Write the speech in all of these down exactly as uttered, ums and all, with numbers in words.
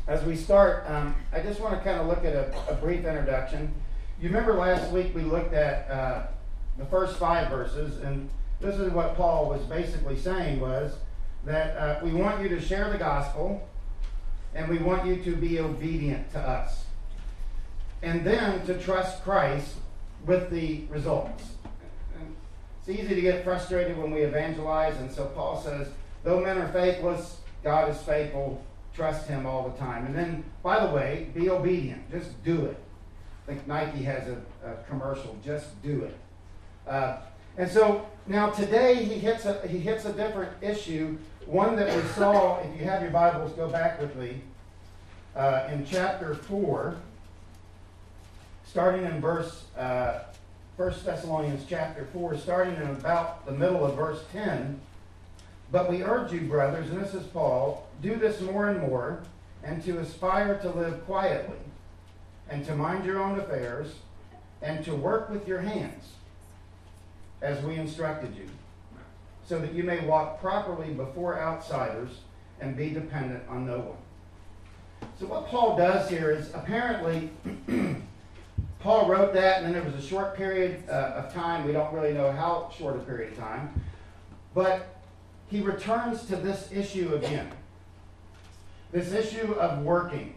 As we start, um, I just want to kind of look at a, a brief introduction. You remember last week we looked at uh, the first five verses, and this is what Paul was basically saying was that uh, we want you to share the gospel, and we want you to be obedient to us. And then to trust Christ with the results. And it's easy to get frustrated when we evangelize, and so Paul says, though men are faithless, God is faithful. Trust him all the time. And then, by the way, be obedient. Just do it. I think Nike has a, a commercial, just do it. Uh, and so now today he hits a he hits a different issue, one that we saw, if you have your Bibles, go back with me, uh, in chapter four, starting in verse, uh, First Thessalonians chapter four, starting in about the middle of verse ten. But we urge you, brothers, and this is Paul, do this more and more, and to aspire to live quietly, and to mind your own affairs, and to work with your hands, as we instructed you, so that you may walk properly before outsiders and be dependent on no one. So what Paul does here is, apparently, Paul wrote that, and then there was a short period uh, of time, we don't really know how short a period of time, but he returns to this issue again. This issue of working.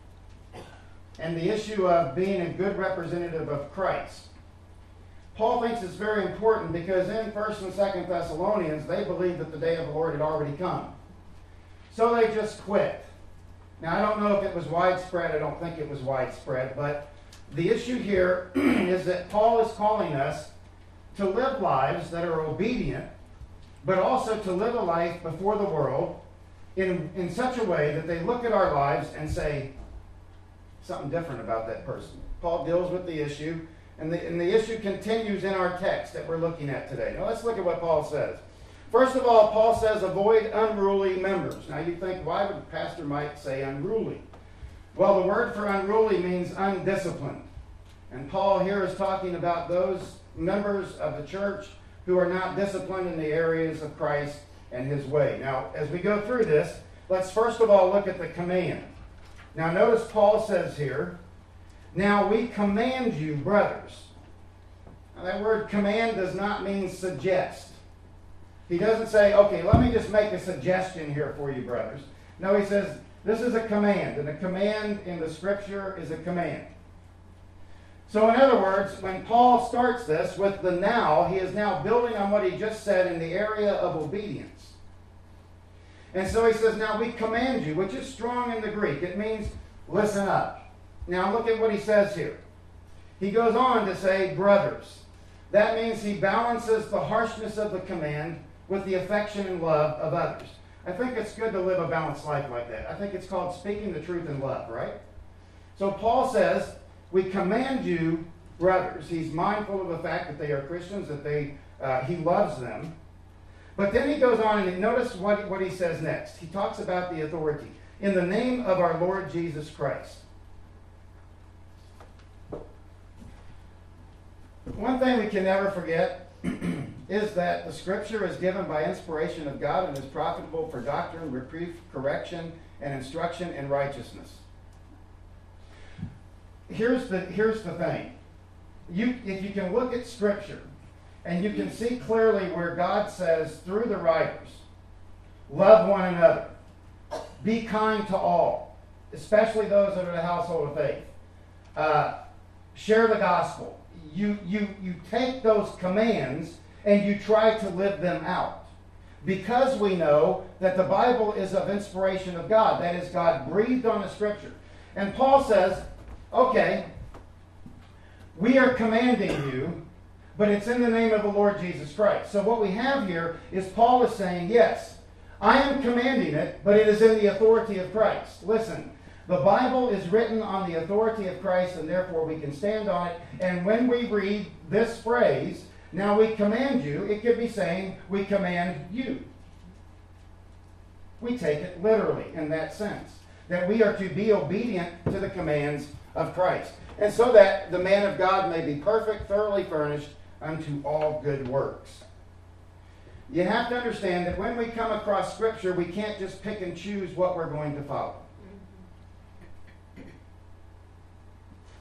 And the issue of being a good representative of Christ. Paul thinks it's very important because in First and Second Thessalonians, they believed that the day of the Lord had already come. So they just quit. Now, I don't know if it was widespread. I don't think it was widespread. But the issue here is that Paul is calling us to live lives that are obedient, but also to live a life before the world in, in such a way that they look at our lives and say something different about that person. Paul deals with the issue, and the, and the issue continues in our text that we're looking at today. Now let's look at what Paul says. First of all, Paul says, avoid unruly members. Now you think, why would Pastor Mike say unruly? Well, the word for unruly means undisciplined. And Paul here is talking about those members of the church who are not disciplined in the areas of Christ and his way. Now, as we go through this, let's first of all look at the command. Now, notice Paul says here, now we command you, brothers. Now, that word command does not mean suggest. He doesn't say, okay, let me just make a suggestion here for you, brothers. No, he says, this is a command, and a command in the Scripture is a command. So in other words, when Paul starts this with the now, he is now building on what he just said in the area of obedience. And so he says, now we command you, which is strong in the Greek. It means listen up. Now look at what he says here. He goes on to say, brothers. That means he balances the harshness of the command with the affection and love of others. I think it's good to live a balanced life like that. I think it's called speaking the truth in love, right? So Paul says, we command you, brothers. He's mindful of the fact that they are Christians, that they uh, he loves them. But then he goes on and notice what, what he says next. He talks about the authority. In the name of our Lord Jesus Christ. One thing we can never forget is that the Scripture is given by inspiration of God and is profitable for doctrine, reproof, correction, and instruction in righteousness. Here's the, here's the thing. You, if you can look at Scripture and you can see clearly where God says through the writers, love one another, be kind to all, especially those that are the household of faith, uh, share the gospel. You, you, you take those commands and you try to live them out. Because we know that the Bible is of inspiration of God. That is, God breathed on the Scripture. And Paul says, okay, we are commanding you, but it's in the name of the Lord Jesus Christ. So what we have here is Paul is saying, yes, I am commanding it, but it is in the authority of Christ. Listen, the Bible is written on the authority of Christ, and therefore we can stand on it. And when we read this phrase, now we command you, it could be saying, we command you. We take it literally in that sense, that we are to be obedient to the commands of Christ. And so that the man of God may be perfect, thoroughly furnished unto all good works. You have to understand that when we come across Scripture, we can't just pick and choose what we're going to follow.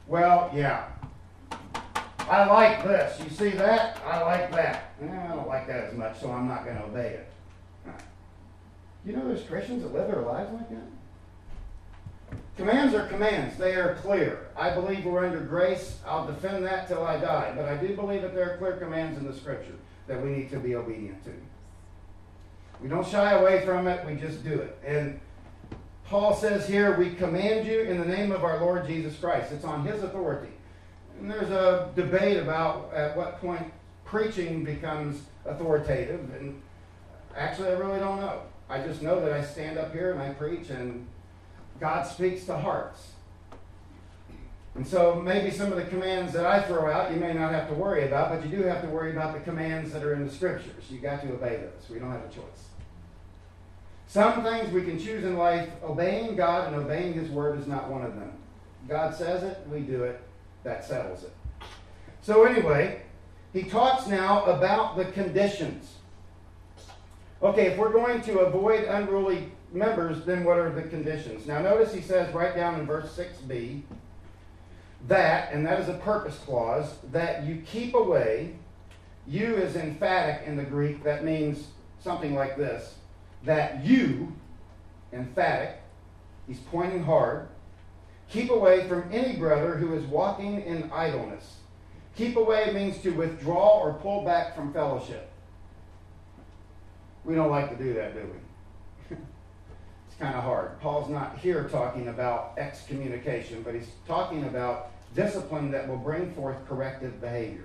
Well, yeah. I like this. You see that? I like that. Eh, I don't like that as much, so I'm not going to obey it. You know there's Christians that live their lives like that? Commands are commands. They are clear. I believe we're under grace. I'll defend that till I die. But I do believe that there are clear commands in the Scripture that we need to be obedient to. We don't shy away from it. We just do it. And Paul says here, we command you in the name of our Lord Jesus Christ. It's on His authority. And there's a debate about at what point preaching becomes authoritative. And actually, I really don't know. I just know that I stand up here and I preach and God speaks to hearts. And so maybe some of the commands that I throw out you may not have to worry about, but you do have to worry about the commands that are in the Scriptures. You've got to obey those. We don't have a choice. Some things we can choose in life. Obeying God and obeying His Word is not one of them. God says it, we do it. That settles it. So anyway, he talks now about the conditions. Okay, if we're going to avoid unruly members, then what are the conditions? Now notice he says right down in verse six b, that, and that is a purpose clause, that you keep away. You is emphatic in the Greek. That means something like this. That you, emphatic, he's pointing hard, keep away from any brother who is walking in idleness. Keep away means to withdraw or pull back from fellowship. We don't like to do that, do we? It's kind of hard. Paul's not here talking about excommunication, but he's talking about discipline that will bring forth corrective behavior.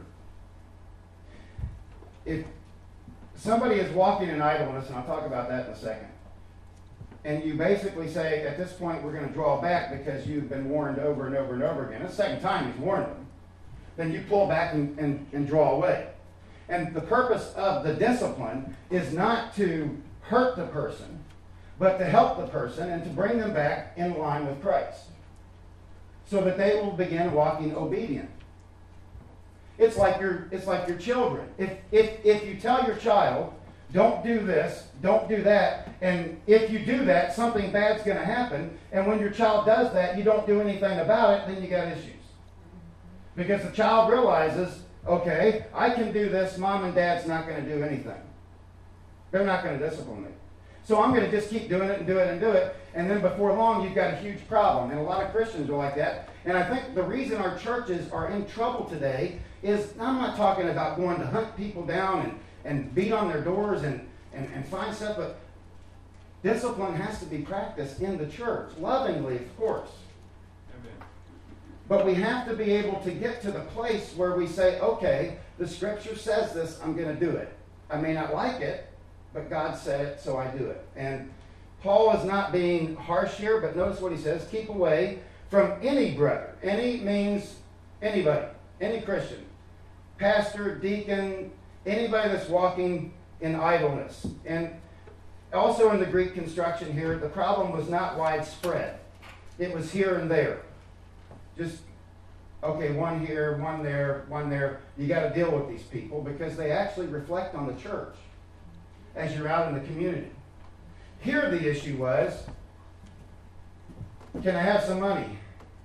If somebody is walking in idleness, and I'll talk about that in a second, and you basically say, at this point, we're going to draw back because you've been warned over and over and over again. It's the second time he's warned them. Then you pull back and, and, and draw away. And the purpose of the discipline is not to hurt the person, but to help the person and to bring them back in line with Christ so that they will begin walking obedient. It's like your, it's like your children. If, if, if you tell your child, don't do this, don't do that, and if you do that, something bad's going to happen, and when your child does that, you don't do anything about it, then you got issues. Because the child realizes, okay, I can do this, mom and dad's not going to do anything. They're not going to discipline me. So I'm going to just keep doing it and do it and do it, and then before long, you've got a huge problem. And a lot of Christians are like that. And I think the reason our churches are in trouble today is, I'm not talking about going to hunt people down and and beat on their doors and, and, and find stuff, but discipline has to be practiced in the church, lovingly, of course. Amen. But we have to be able to get to the place where we say, okay, the Scripture says this, I'm going to do it. I may not like it, but God said it, so I do it. And Paul is not being harsh here, but notice what he says, keep away from any brother. Any means anybody, any Christian, pastor, deacon, anybody that's walking in idleness. And also in the Greek construction here, the problem was not widespread. It was here and there. Just, okay, one here, one there, one there. You got to deal with these people because they actually reflect on the church as you're out in the community. Here the issue was, can I have some money?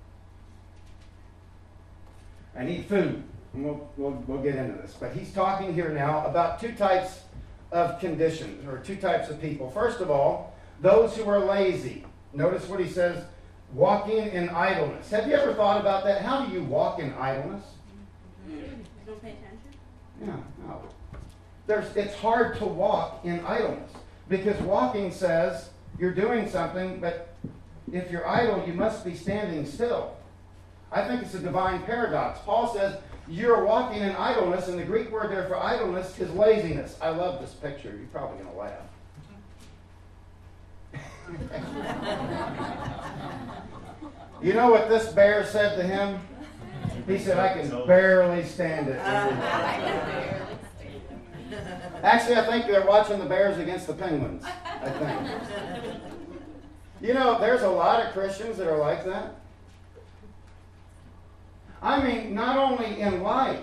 I need food. And we'll, we'll, we'll get into this. But he's talking here now about two types of conditions, or two types of people. First of all, those who are lazy. Notice what he says, walking in idleness. Have you ever thought about that? How do you walk in idleness? Don't pay attention? Yeah, no. There's, it's hard to walk in idleness. Because walking says you're doing something, but if you're idle, you must be standing still. I think it's a divine paradox. Paul says, you're walking in idleness, and the Greek word there for idleness is laziness. I love this picture. You're probably going to laugh. You know what this bear said to him? He said, I can barely stand it. Actually, I think they're watching the Bears against the Penguins. I think. You know, there's a lot of Christians that are like that. I mean, not only in life.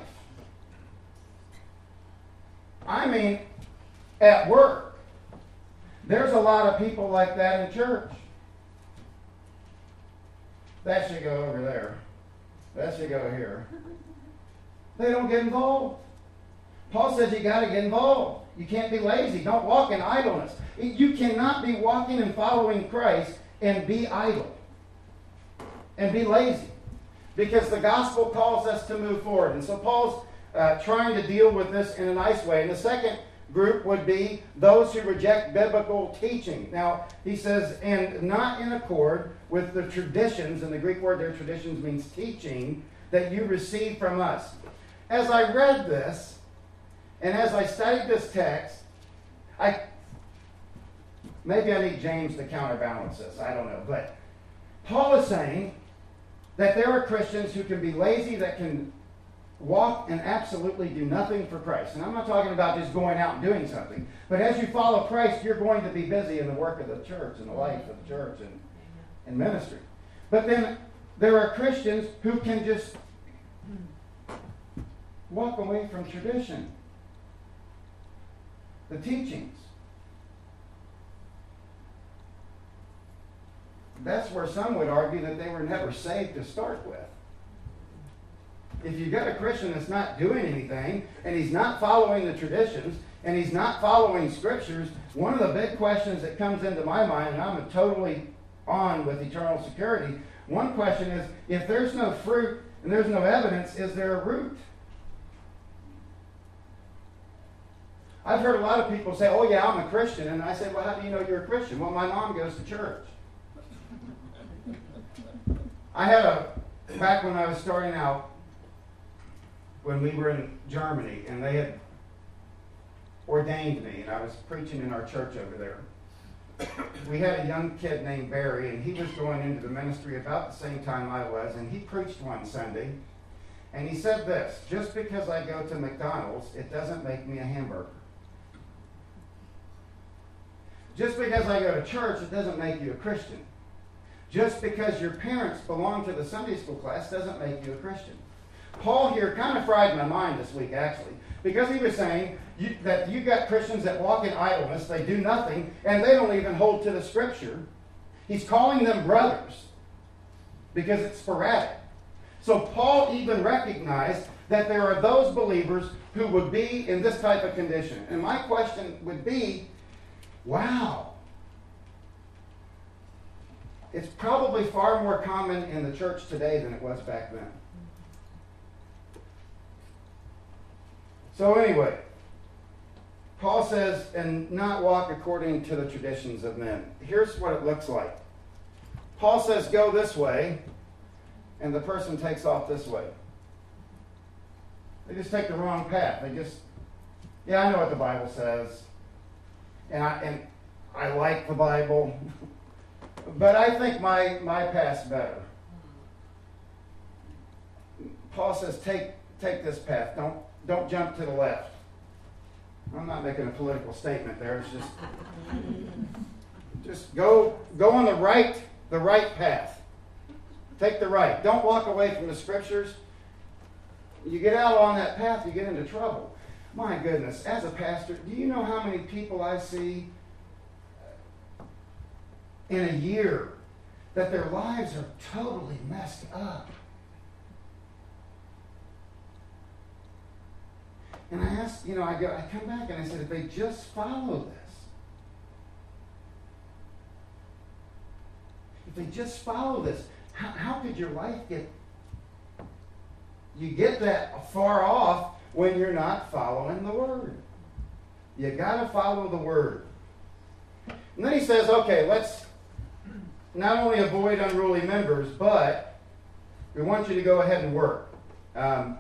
I mean, at work. There's a lot of people like that in church. That should go over there. That should go here. They don't get involved. Paul says you got to get involved. You can't be lazy. Don't walk in idleness. You cannot be walking and following Christ and be idle and be lazy, because the gospel calls us to move forward. And so Paul's uh, trying to deal with this in a nice way. And the second group would be those who reject biblical teaching. Now, he says, and not in accord with the traditions, and the Greek word there, traditions, means teaching, that you receive from us. As I read this, and as I studied this text, I maybe I need James to counterbalance this. I don't know. But Paul is saying that there are Christians who can be lazy, that can walk and absolutely do nothing for Christ. And I'm not talking about just going out and doing something. But as you follow Christ, you're going to be busy in the work of the church and the life of the church and, and ministry. But then there are Christians who can just walk away from tradition, the teachings. That's where some would argue that they were never saved to start with. If you've got a Christian that's not doing anything, and he's not following the traditions, and he's not following scriptures, one of the big questions that comes into my mind, and I'm totally on with eternal security, one question is, if there's no fruit and there's no evidence, is there a root? I've heard a lot of people say, oh yeah, I'm a Christian. And I say, well, how do you know you're a Christian? Well, my mom goes to church. I had a, back when I was starting out, when we were in Germany, and they had ordained me, and I was preaching in our church over there. We had a young kid named Barry, and he was going into the ministry about the same time I was, and he preached one Sunday, and he said this: just because I go to McDonald's, it doesn't make me a hamburger. Just because I go to church, it doesn't make you a Christian. Just because your parents belong to the Sunday school class doesn't make you a Christian. Paul here kind of fried my mind this week, actually, because he was saying you, that you got Christians that walk in idleness, they do nothing, and they don't even hold to the Scripture. He's calling them brothers because it's sporadic. So Paul even recognized that there are those believers who would be in this type of condition. And my question would be, wow, it's probably far more common in the church today than it was back then. So anyway, Paul says, and not walk according to the traditions of men. Here's what it looks like. Paul says, go this way, and the person takes off this way. They just take the wrong path. They just, yeah, I know what the Bible says, and I and I like the Bible, but I think my, my path's better. Paul says, take take this path. Don't don't jump to the left. I'm not making a political statement there. It's just just go go on the right the right path. Take the right. Don't walk away from the Scriptures. You get out on that path, you get into trouble. My goodness, as a pastor, do you know how many people I see in a year that their lives are totally messed up? And I ask, you know, I go, I come back and I said, if they just follow this, if they just follow this, how, how could your life get, you get that far off when you're not following the Word? You got to follow the Word. And then he says, okay, let's not only avoid unruly members, but we want you to go ahead and work. Um,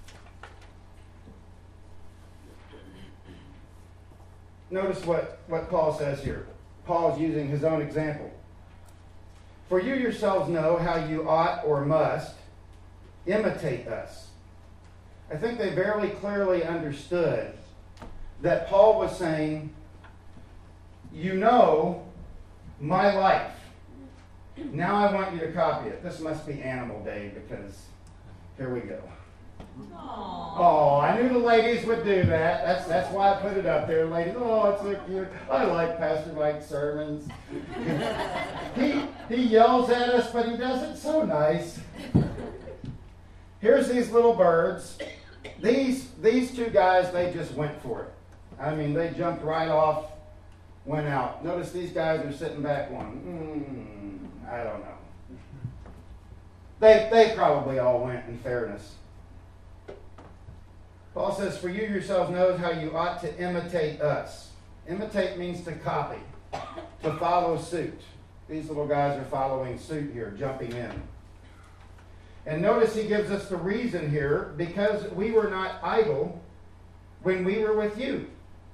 Notice what, what Paul says here. Paul is using his own example. For you yourselves know how you ought or must imitate us. I think they very clearly understood that Paul was saying, you know my life. Now I want you to copy it. This must be Animal Day because here we go. Aww. Oh, I knew the ladies would do that. That's that's why I put it up there, ladies. Oh, it's so cute. I like Pastor Mike's sermons. he he yells at us, but he does it so nice. here's these little birds. These, these two guys, they just went for it. I mean, they jumped right off, went out. Notice these guys are sitting back going, mm, I don't know. They, they probably all went, in fairness. Paul says, for you yourselves know how you ought to imitate us. Imitate means to copy, to follow suit. These little guys are following suit here, jumping in. And notice he gives us the reason here, because we were not idle when we were with you.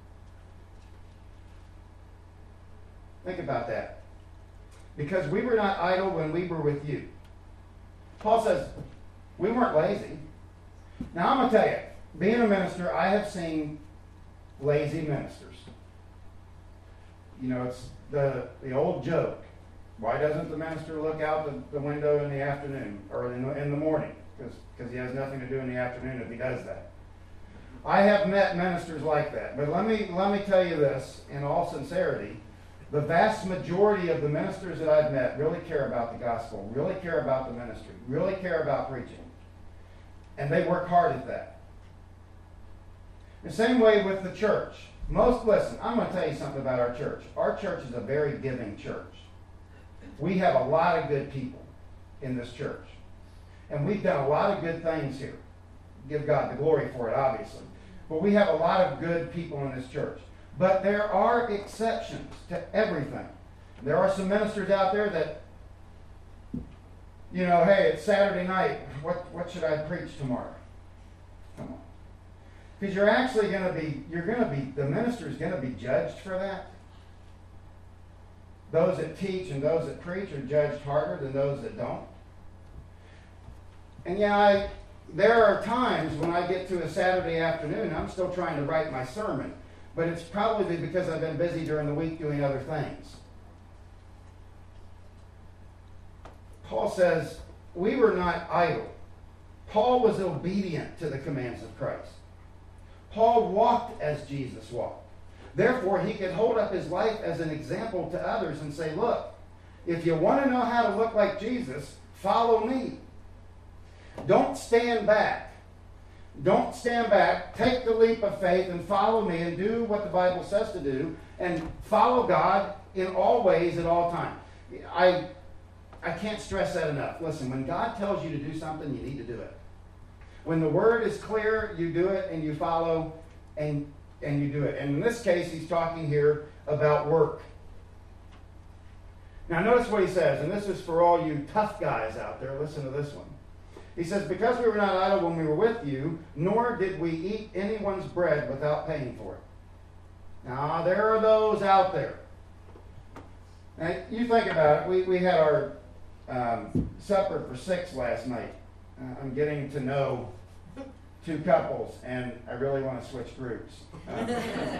Think about that. Because we were not idle when we were with you. Paul says, we weren't lazy. Now I'm going to tell you, being a minister, I have seen lazy ministers. You know, it's the, the old joke. Why doesn't the minister look out the, the window in the afternoon or in the, in the morning? Because he has nothing to do in the afternoon if he does that. I have met ministers like that. But let me, let me tell you this in all sincerity. The vast majority of the ministers that I've met really care about the gospel, really care about the ministry, really care about preaching. And they work hard at that. The same way with the church. Most, listen, I'm going to tell you something about our church. Our church is a very giving church. We have a lot of good people in this church. And we've done a lot of good things here. Give God the glory for it, obviously. But we have a lot of good people in this church. But there are exceptions to everything. There are some ministers out there that, you know, hey, it's Saturday night. What, what should I preach tomorrow? Come on. Because you're actually going to be, you're going to be, the minister's going to be judged for that. Those that teach and those that preach are judged harder than those that don't. And yeah, I, there are times when I get to a Saturday afternoon, I'm still trying to write my sermon. But it's probably because I've been busy during the week doing other things. Paul says, we were not idle. Paul was obedient to the commands of Christ. Paul walked as Jesus walked. Therefore, he could hold up his life as an example to others and say, look, if you want to know how to look like Jesus, follow me. Don't stand back. Don't stand back. Take the leap of faith and follow me and do what the Bible says to do and follow God in all ways at all times. I, I can't stress that enough. Listen, when God tells you to do something, you need to do it. When the word is clear, you do it and you follow and, and you do it. And in this case, he's talking here about work. Now notice what he says, and this is for all you tough guys out there. Listen to this one. He says, because we were not idle when we were with you, nor did we eat anyone's bread without paying for it. Now, there are those out there. Now, you think about it. We, we had our um, supper for six last night. Uh, I'm getting to know two couples, and I really want to switch groups. Uh,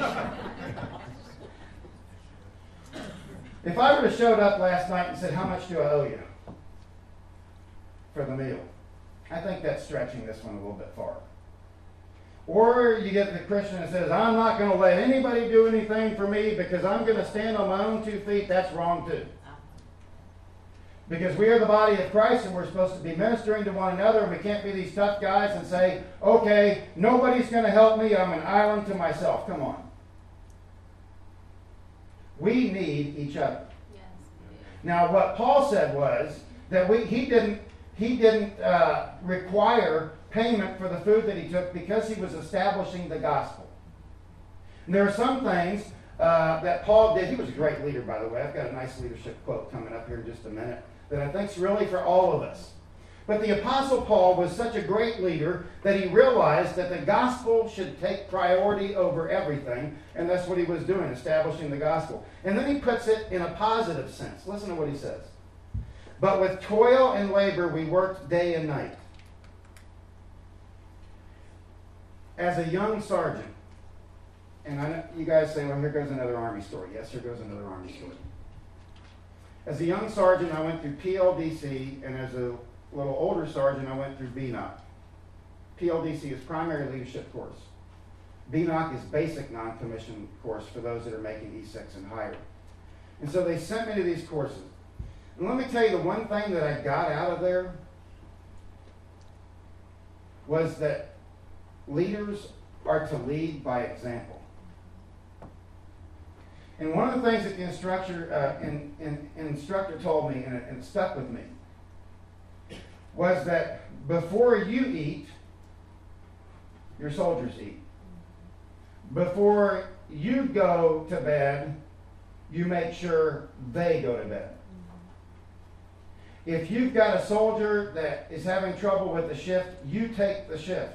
if I would have showed up last night and said, how much do I owe you for the meal? I think that's stretching this one a little bit far. Or you get the Christian that says, I'm not going to let anybody do anything for me because I'm going to stand on my own two feet. That's wrong too. Because we are the body of Christ and we're supposed to be ministering to one another, and we can't be these tough guys and say, okay, nobody's going to help me. I'm an island to myself. Come on. We need each other. Yes. Now, what Paul said was that we he didn't He didn't uh, require payment for the food that he took because he was establishing the gospel. And there are some things uh, that Paul did. He was a great leader, by the way. I've got a nice leadership quote coming up here in just a minute that I think is really for all of us. But the Apostle Paul was such a great leader that he realized that the gospel should take priority over everything, and that's what he was doing, establishing the gospel. And then he puts it in a positive sense. Listen to what he says. But with toil and labor we worked day and night. As a young sergeant, and I know you guys say, well, here goes another Army story. Yes, here goes another Army story. As a young sergeant, I went through P L D C, and as a little older sergeant, I went through B N O C. P L D C is primary leadership course. B N O C is basic non-commissioned course for those that are making E six and higher. And so they sent me to these courses. And let me tell you the one thing that I got out of there. was that leaders are to lead by example. And one of the things that the instructor, uh, in, in, instructor told me, and it, and it stuck with me, was that before you eat, your soldiers eat. Before you go to bed, you make sure they go to bed. If you've got a soldier that is having trouble with the shift, you take the shift.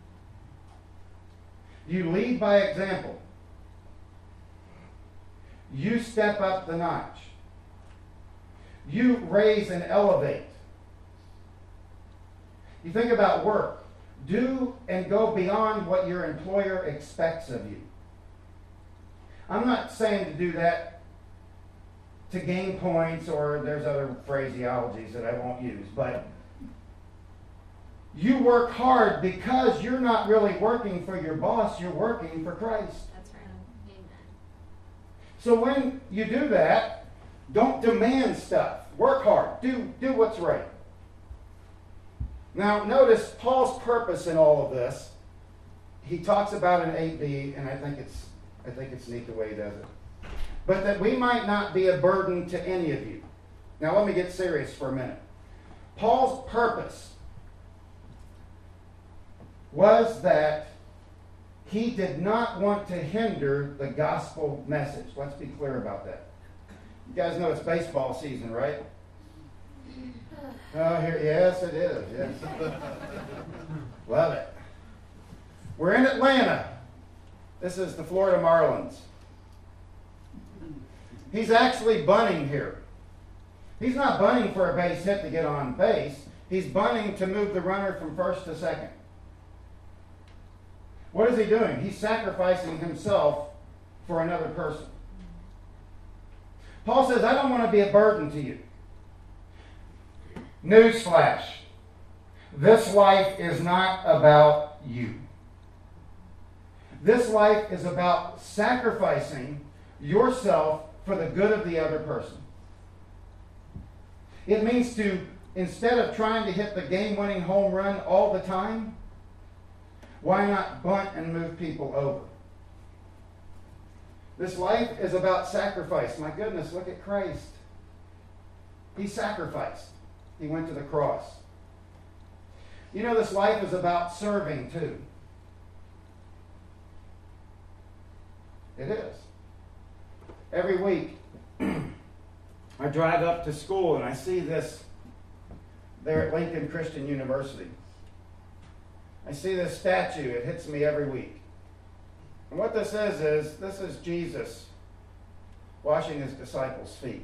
You lead by example. You step up the notch. You raise and elevate. You think about work. Do and go beyond what your employer expects of you. I'm not saying to do that to gain points, or there's other phraseologies that I won't use, but you work hard because you're not really working for your boss, you're working for Christ. That's right. Amen. So when you do that, don't demand stuff. Work hard. Do, do what's right. Now, notice Paul's purpose in all of this. He talks about in eight b, and I think it's I think it's neat the way he does it. But that we might not be a burden to any of you. Now, let me get serious for a minute. Paul's purpose was that he did not want to hinder the gospel message. Let's be clear about that. You guys know it's baseball season, right? Oh, here, yes, it is. Yes. Love it. We're in Atlanta. This is the Florida Marlins. He's actually bunting here. He's not bunting for a base hit to get on base. He's bunting to move the runner from first to second. What is he doing? He's sacrificing himself for another person. Paul says, I don't want to be a burden to you. Newsflash. This life is not about you. This life is about sacrificing yourself for the good of the other person. It means to, instead of trying to hit the game-winning home run all the time, why not bunt and move people over? This life is about sacrifice. My goodness, look at Christ. He sacrificed. He went to the cross. You know, this life is about serving too. It is. Every week, I drive up to school and I see this there at Lincoln Christian University. I see this statue. It hits me every week. And what this is, is this is Jesus washing his disciples' feet.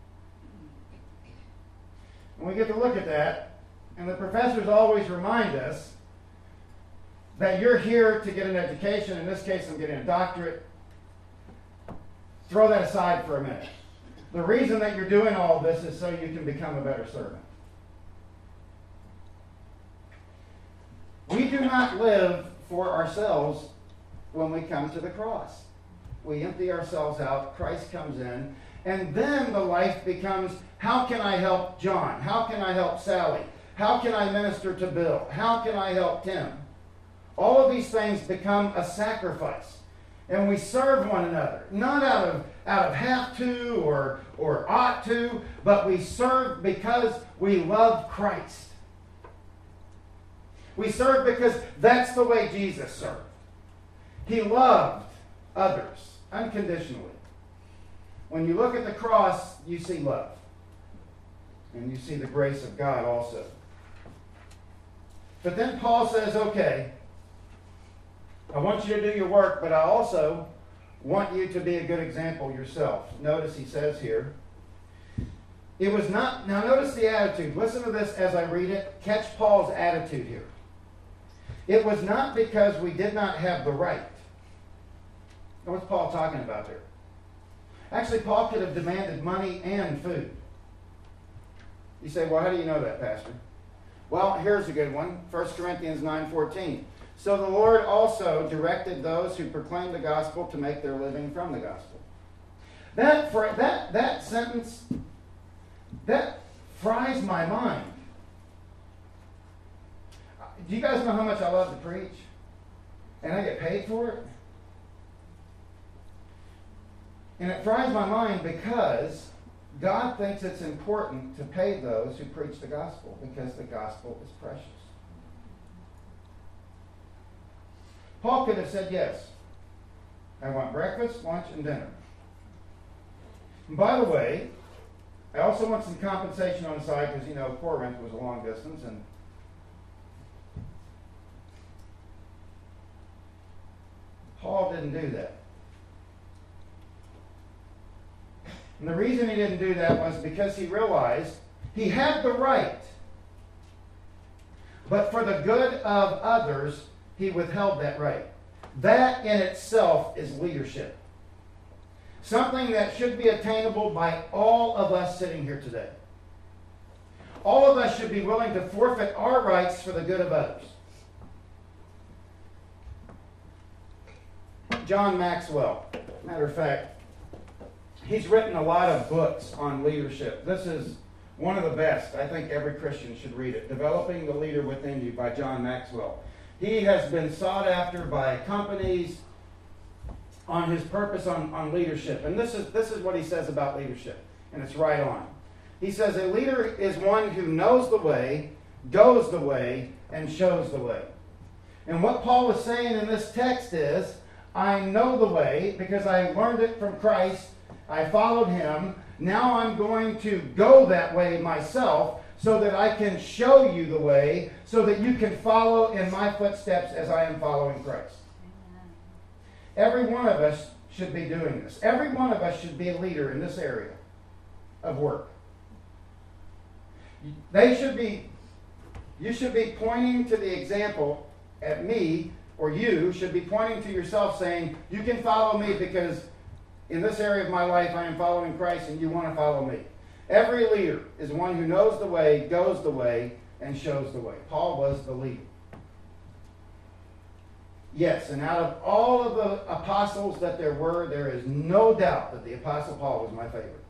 And we get to look at that, and the professors always remind us that you're here to get an education. In this case, I'm getting a doctorate. Throw that aside for a minute. The reason that you're doing all this is so you can become a better servant. We do not live for ourselves when we come to the cross. We empty ourselves out, Christ comes in, and then the life becomes, how can I help John? How can I help Sally? How can I minister to Bill? How can I help Tim? All of these things become a sacrifice. And we serve one another, not out of out of have to or, or ought to, but we serve because we love Christ. We serve because that's the way Jesus served. He loved others unconditionally. When you look at the cross, you see love. And you see the grace of God also. But then Paul says, okay, I want you to do your work, but I also want you to be a good example yourself. Notice he says here, it was not, now notice the attitude. Listen to this as I read it. Catch Paul's attitude here. It was not because we did not have the right. Now, what's Paul talking about there? Actually, Paul could have demanded money and food. You say, well, how do you know that, Pastor? Well, here's a good one. First Corinthians nine fourteen. So the Lord also directed those who proclaim the gospel to make their living from the gospel. That, for, that, that sentence, that fries my mind. do you guys know how much I love to preach? And I get paid for it? And it fries my mind because God thinks it's important to pay those who preach the gospel because the gospel is precious. Paul could have said yes. I want breakfast, lunch, and dinner. And by the way, I also want some compensation on the side because, you know, Corinth was a long distance. And Paul didn't do that. And the reason he didn't do that was because he realized he had the right, but for the good of others, he withheld that right. That in itself is leadership. Something that should be attainable by all of us sitting here today. All of us should be willing to forfeit our rights for the good of others. John Maxwell, matter of fact, he's written a lot of books on leadership. This is one of the best. I think every Christian should read it. Developing the Leader Within You by John Maxwell. He has been sought after by companies on his purpose on, on leadership. And this is, this is what he says about leadership. And it's right on. He says, a leader is one who knows the way, goes the way, and shows the way. And what Paul is saying in this text is, I know the way because I learned it from Christ. I followed him. Now I'm going to go that way myself so that I can show you the way so that you can follow in my footsteps as I am following Christ. Amen. Every one of us should be doing this. Every one of us should be a leader in this area of work. They should be, you should be pointing to the example at me, or you should be pointing to yourself saying, you can follow me because in this area of my life I am following Christ and you want to follow me. Every leader is one who knows the way, goes the way, and shows the way. Paul was the leader. Yes, and out of all of the apostles that there were, there is no doubt that the Apostle Paul was my favorite.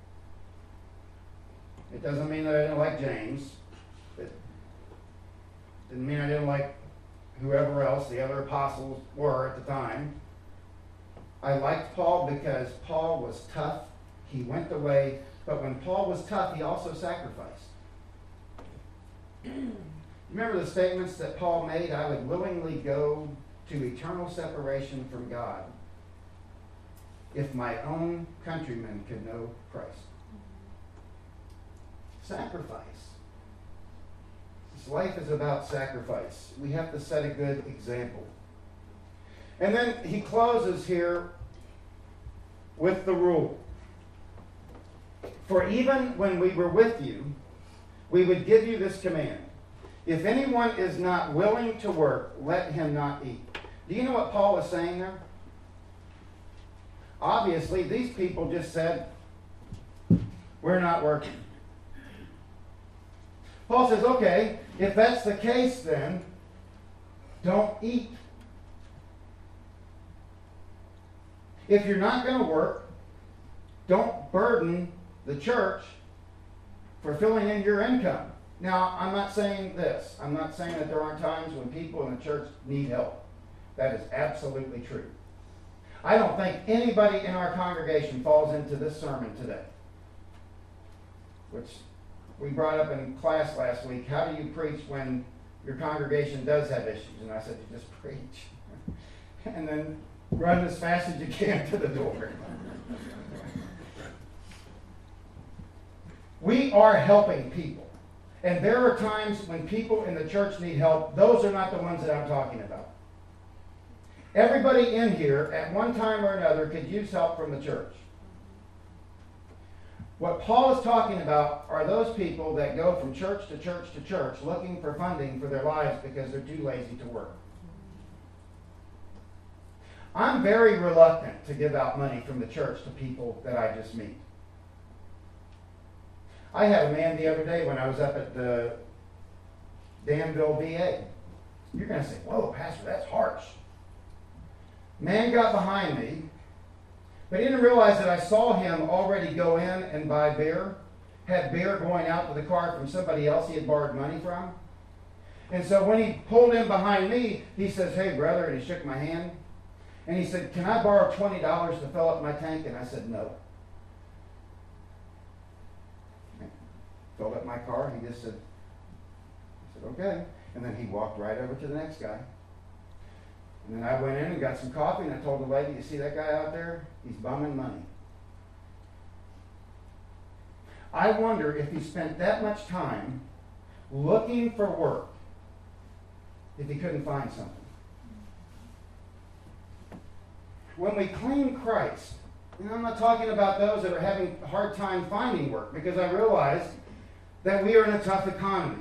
It doesn't mean that I didn't like James. It didn't mean I didn't like whoever else the other apostles were at the time. I liked Paul because Paul was tough. He went the way. But when Paul was tough, he also sacrificed. Remember the statements that Paul made? I would willingly go to eternal separation from God if my own countrymen could know Christ. Sacrifice. This life is about sacrifice. We have to set a good example. And then he closes here with the rule. For even when we were with you, we would give you this command. If anyone is not willing to work, let him not eat. Do you know what Paul is saying there? Obviously, these people just said, we're not working. Paul says, okay, if that's the case then, don't eat. If you're not going to work, don't burden the church for filling in your income. Now, I'm not saying this. I'm not saying that there aren't times when people in the church need help. That is absolutely true. I don't think anybody in our congregation falls into this sermon today, which we brought up in class last week. How do you preach when your congregation does have issues? And I said, you just preach. And then run as fast as you can to the door. We are helping people. And there are times when people in the church need help. Those are not the ones that I'm talking about. Everybody in here, at one time or another, could use help from the church. What Paul is talking about are those people that go from church to church to church looking for funding for their lives because they're too lazy to work. I'm very reluctant to give out money from the church to people that I just meet. I had a man the other day when I was up at the Danville V A. You're going to say, whoa, Pastor, that's harsh. Man got behind me, but he didn't realize that I saw him already go in and buy beer, had beer going out to the car from somebody else he had borrowed money from. And so when he pulled in behind me, he says, "Hey, brother," and he shook my hand. And he said, "Can I borrow twenty dollars to fill up my tank?" And I said, "No." I filled up my car. He just said, I said, "Okay." And then he walked right over to the next guy. And then I went in and got some coffee, and I told the lady, "You see that guy out there? He's bumming money." I wonder if he spent that much time looking for work if he couldn't find something. When we claim Christ, and I'm not talking about those that are having a hard time finding work, because I realize that we are in a tough economy,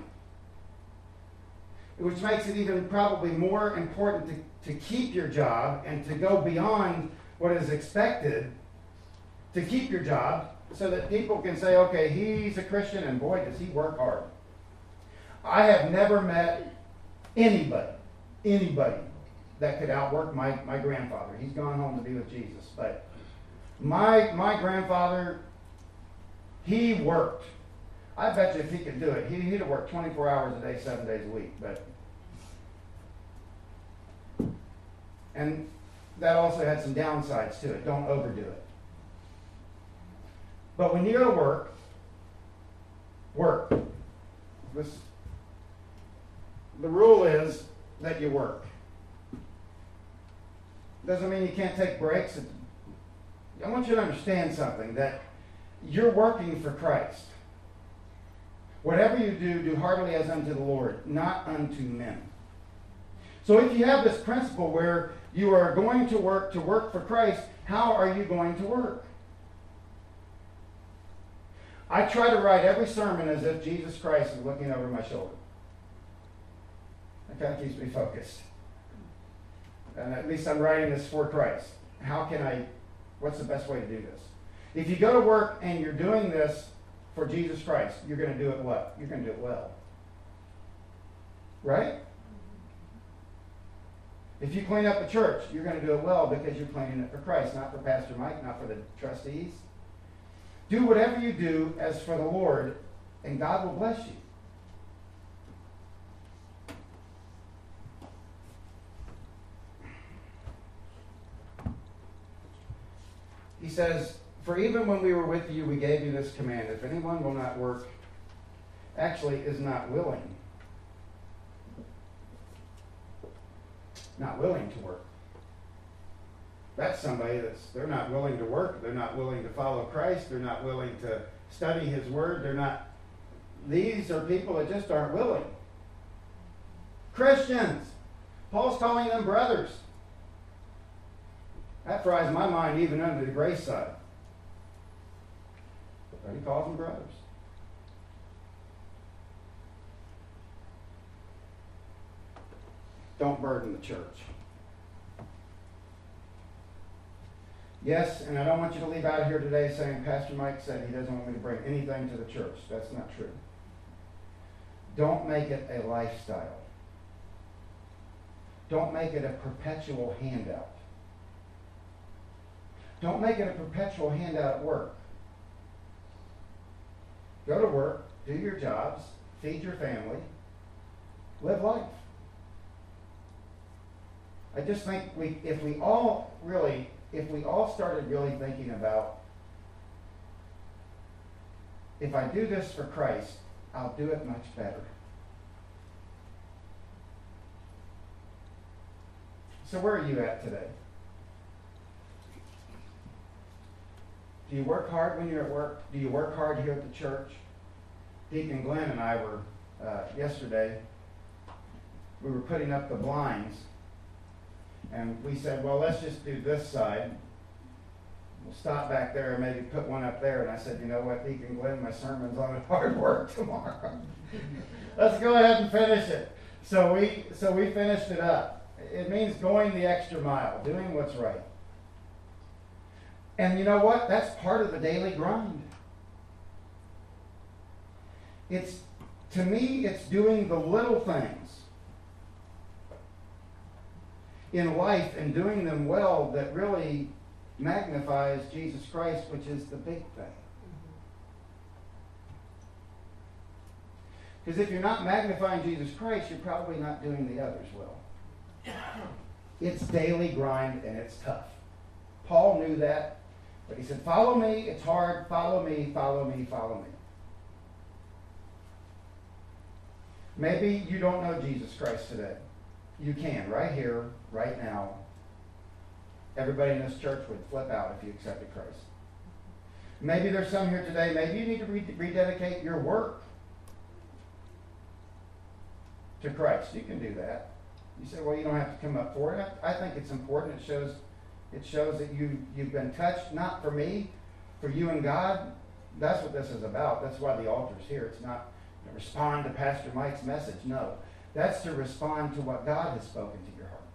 which makes it even probably more important to, to keep your job and to go beyond what is expected to keep your job so that people can say, "Okay, he's a Christian and boy, does he work hard." I have never met anybody, anybody that could outwork my, my grandfather. He's gone home to be with Jesus. But my my grandfather, he worked. I bet you if he could do it, he, he'd have worked twenty-four hours a day, seven days a week. But and that also had some downsides to it. Don't overdo it. But when you go to work, work. This, the rule is that you work. Doesn't mean you can't take breaks. I want you to understand something, that you're working for Christ. Whatever you do, do heartily as unto the Lord, not unto men. So if you have this principle where you are going to work to work for Christ, how are you going to work? I try to write every sermon as if Jesus Christ is looking over my shoulder. That kind of keeps me focused. And at least I'm writing this for Christ. How can I, what's the best way to do this? If you go to work and you're doing this for Jesus Christ, you're going to do it what? You're going to do it well. Right? If you clean up a church, you're going to do it well because you're cleaning it for Christ, not for Pastor Mike, not for the trustees. Do whatever you do as for the Lord, and God will bless you. He says, "For even when we were with you, we gave you this command. If anyone will not work, actually is not willing, not willing to work." That's somebody that's, they're not willing to work. They're not willing to follow Christ. They're not willing to study His Word. They're not, these are people that just aren't willing. Christians. Paul's calling them brothers. That fries my mind even under the grace side. But he calls them brothers. Don't burden the church. Yes, and I don't want you to leave out of here today saying, "Pastor Mike said he doesn't want me to bring anything to the church." That's not true. Don't make it a lifestyle. Don't make it a perpetual handout. Don't make it a perpetual handout at work. Go to work, do your jobs, feed your family, live life. I just think we, if we all really, if we all started really thinking about, if I do this for Christ, I'll do it much better. So where are you at today? Do you work hard when you're at work? Do you work hard here at the church? Deacon Glenn and I were, uh, yesterday, we were putting up the blinds. And we said, well, let's just do this side. We'll stop back there and maybe put one up there. And I said, you know what, Deacon Glenn, my sermon's on hard work tomorrow. Let's go ahead and finish it. So we, so we finished it up. It means going the extra mile, doing what's right. And you know what? That's part of the daily grind. It's, to me, it's doing the little things in life and doing them well that really magnifies Jesus Christ, which is the big thing. Because if you're not magnifying Jesus Christ, you're probably not doing the others well. It's daily grind and it's tough. Paul knew that, but he said, follow me, it's hard, follow me, follow me, follow me. Maybe you don't know Jesus Christ today. You can, right here, right now. Everybody in this church would flip out if you accepted Christ. Maybe there's some here today, maybe you need to re- rededicate your work to Christ. You can do that. You say, well, you don't have to come up for it. I, I think it's important. It shows it shows that you, you've been touched, not for me, for you and God. That's what this is about. That's why the altar's here. It's not to respond to Pastor Mike's message. No. That's to respond to what God has spoken to your heart.